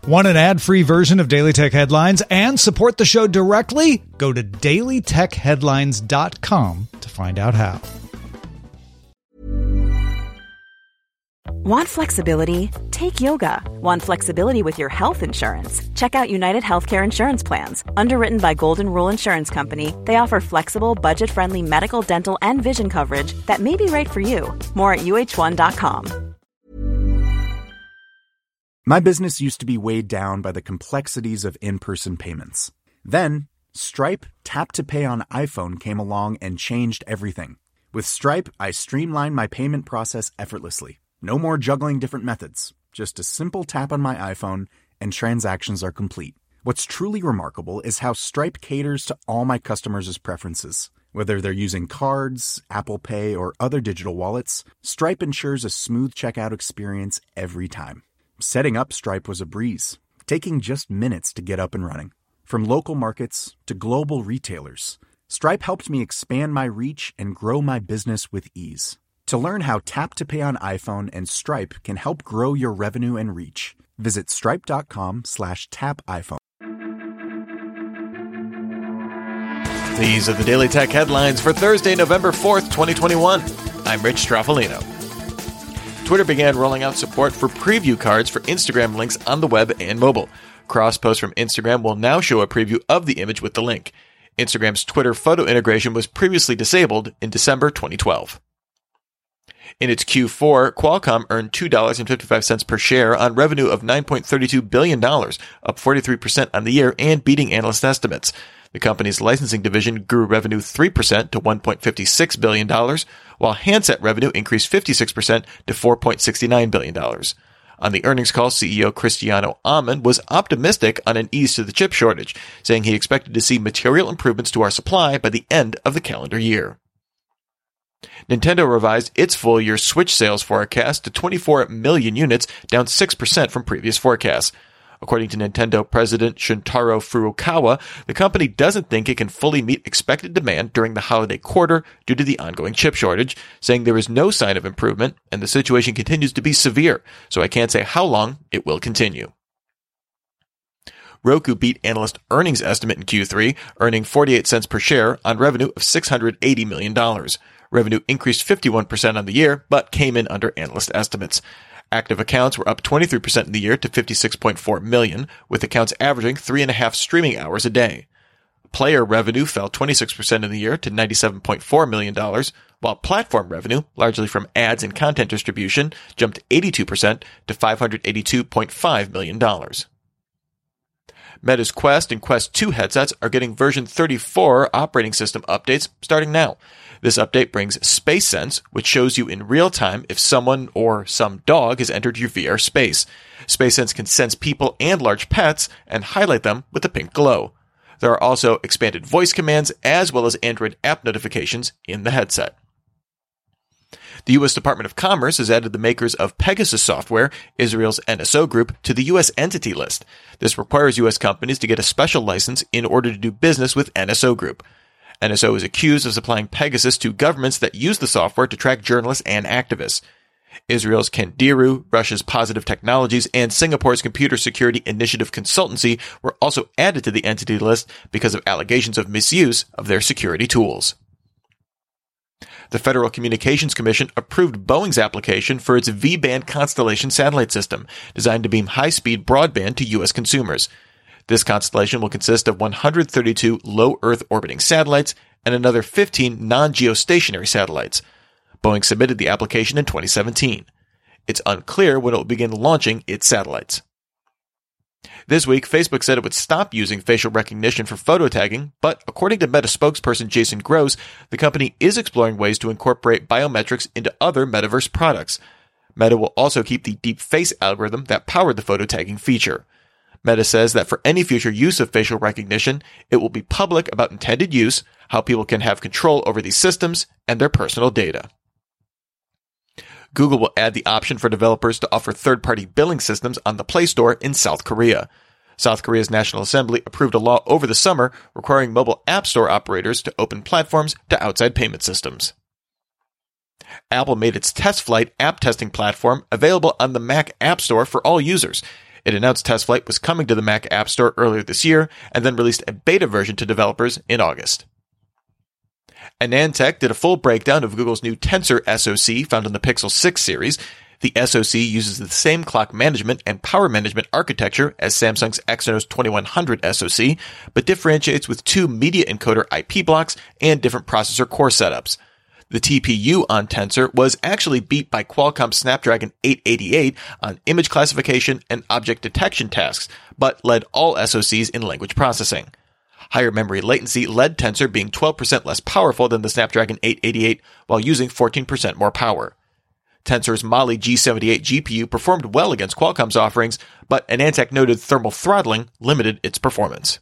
Want an ad-free version of Daily Tech Headlines and support the show directly? Go to dailytechheadlines.com to find out how. Want flexibility? Take yoga. Want flexibility with your health insurance? Check out United Healthcare Insurance Plans. Underwritten by Golden Rule Insurance Company, they offer flexible, budget-friendly medical, dental, and vision coverage that may be right for you. More at uh1.com. My business used to be weighed down by the complexities of in-person payments. Then, Stripe Tap to Pay on iPhone came along and changed everything. With Stripe, I streamlined my payment process effortlessly. No more juggling different methods. Just a simple tap on my iPhone and transactions are complete. What's truly remarkable is how Stripe caters to all my customers' preferences. Whether they're using cards, Apple Pay, or other digital wallets, Stripe ensures a smooth checkout experience every time. Setting up Stripe was a breeze, taking just minutes to get up and running. From local markets to global retailers, Stripe helped me expand my reach and grow my business with ease. To learn how Tap to Pay on iPhone and Stripe can help grow your revenue and reach, visit stripe.com/tapiphone. These are the Daily Tech headlines for Thursday, November 4th, 2021. I'm Rich Straffolino. Twitter began rolling out support for preview cards for Instagram links on the web and mobile. Cross-posts from Instagram will now show a preview of the image with the link. Instagram's Twitter photo integration was previously disabled in December 2012. In its Q4, Qualcomm earned $2.55 per share on revenue of $9.32 billion, up 43% on the year and beating analyst estimates. The company's licensing division grew revenue 3% to $1.56 billion, while handset revenue increased 56% to $4.69 billion. On the earnings call, CEO Cristiano Amon was optimistic on an ease to the chip shortage, saying he expected to see material improvements to our supply by the end of the calendar year. Nintendo revised its full-year Switch sales forecast to 24 million units, down 6% from previous forecasts. According to Nintendo President Shuntaro Furukawa, the company doesn't think it can fully meet expected demand during the holiday quarter due to the ongoing chip shortage, saying there is no sign of improvement and the situation continues to be severe, so I can't say how long it will continue. Roku beat analyst earnings estimate in Q3, earning 48 cents per share on revenue of $680 million. Revenue increased 51% on the year, but came in under analyst estimates. Active accounts were up 23% in the year to 56.4 million, with accounts averaging 3.5 streaming hours a day. Player revenue fell 26% in the year to $97.4 million, while platform revenue, largely from ads and content distribution, jumped 82% to $582.5 million. Meta's Quest and Quest 2 headsets are getting version 34 operating system updates starting now. This update brings Space Sense, which shows you in real time if someone or some dog has entered your VR space. Space Sense can sense people and large pets and highlight them with a pink glow. There are also expanded voice commands as well as Android app notifications in the headset. The U.S. Department of Commerce has added the makers of Pegasus software, Israel's NSO group, to the U.S. entity list. This requires U.S. companies to get a special license in order to do business with NSO Group. NSO is accused of supplying Pegasus to governments that use the software to track journalists and activists. Israel's Kandiru, Russia's Positive Technologies, and Singapore's Computer Security Initiative Consultancy were also added to the entity list because of allegations of misuse of their security tools. The Federal Communications Commission approved Boeing's application for its V-band Constellation satellite system, designed to beam high-speed broadband to U.S. consumers. This constellation will consist of 132 low Earth orbiting satellites and another 15 non-geostationary satellites. Boeing submitted the application in 2017. It's unclear when it will begin launching its satellites. This week, Facebook said it would stop using facial recognition for photo tagging, but according to Meta spokesperson Jason Gross, the company is exploring ways to incorporate biometrics into other metaverse products. Meta will also keep the deep face algorithm that powered the photo tagging feature. Meta says that for any future use of facial recognition, it will be public about intended use, how people can have control over these systems, and their personal data. Google will add the option for developers to offer third-party billing systems on the Play Store in South Korea. South Korea's National Assembly approved a law over the summer requiring mobile app store operators to open platforms to outside payment systems. Apple made its TestFlight app testing platform available on the Mac App Store for all users. It announced TestFlight was coming to the Mac App Store earlier this year, and then released a beta version to developers in August. AnandTech did a full breakdown of Google's new Tensor SoC found in the Pixel 6 series. The SoC uses the same clock management and power management architecture as Samsung's Exynos 2100 SoC, but differentiates with 2 media encoder IP blocks and different processor core setups. The TPU on Tensor was actually beat by Qualcomm's Snapdragon 888 on image classification and object detection tasks, but led all SoCs in language processing. Higher memory latency led Tensor being 12% less powerful than the Snapdragon 888 while using 14% more power. Tensor's Mali G78 GPU performed well against Qualcomm's offerings, but AnandTech noted thermal throttling limited its performance.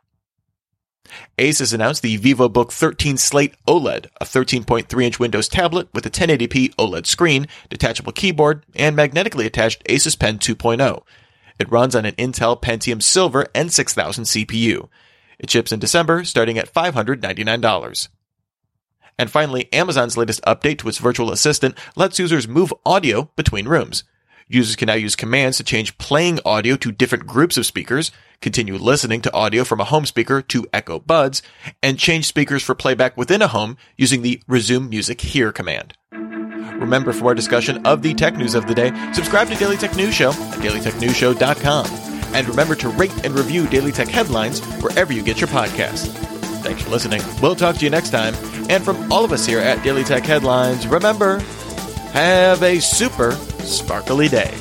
Asus announced the VivoBook 13 Slate OLED, a 13.3-inch Windows tablet with a 1080p OLED screen, detachable keyboard, and magnetically attached Asus Pen 2.0. It runs on an Intel Pentium Silver N6000 CPU. It ships in December, starting at $599. And finally, Amazon's latest update to its virtual assistant lets users move audio between rooms. Users can now use commands to change playing audio to different groups of speakers, continue listening to audio from a home speaker to Echo Buds, and change speakers for playback within a home using the Resume Music Here command. Remember, for more discussion of the tech news of the day, subscribe to Daily Tech News Show at dailytechnewsshow.com. And remember to rate and review Daily Tech Headlines wherever you get your podcasts. Thanks for listening. We'll talk to you next time. And from all of us here at Daily Tech Headlines, remember, have a super sparkly day.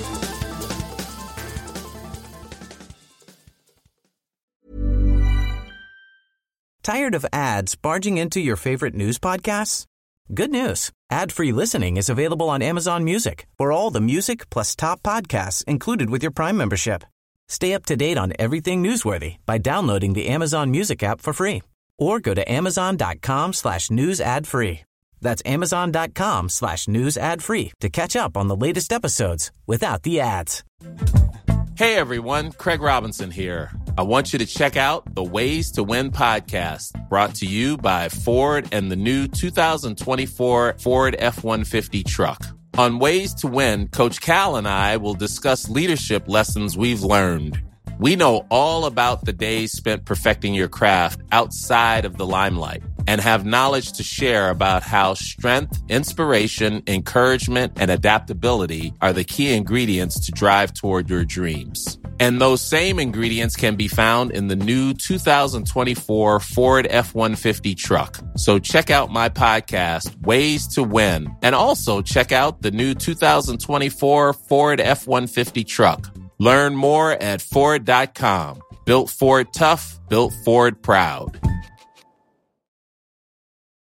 Tired of ads barging into your favorite news podcasts? Good news. Ad-free listening is available on Amazon Music for all the music plus top podcasts included with your Prime membership. Stay up to date on everything newsworthy by downloading the Amazon Music app for free. Or go to amazon.com/news ad free. That's amazon.com/news ad free to catch up on the latest episodes without the ads. Hey everyone, Craig Robinson here. I want you to check out the Ways to Win podcast, brought to you by Ford and the new 2024 Ford F-150 truck. On Ways to Win, Coach Cal and I will discuss leadership lessons we've learned. We know all about the days spent perfecting your craft outside of the limelight and have knowledge to share about how strength, inspiration, encouragement, and adaptability are the key ingredients to drive toward your dreams. And those same ingredients can be found in the new 2024 Ford F-150 truck. So check out my podcast, Ways to Win, and also check out the new 2024 Ford F-150 truck. Learn more at Ford.com. Built Ford tough, built Ford proud.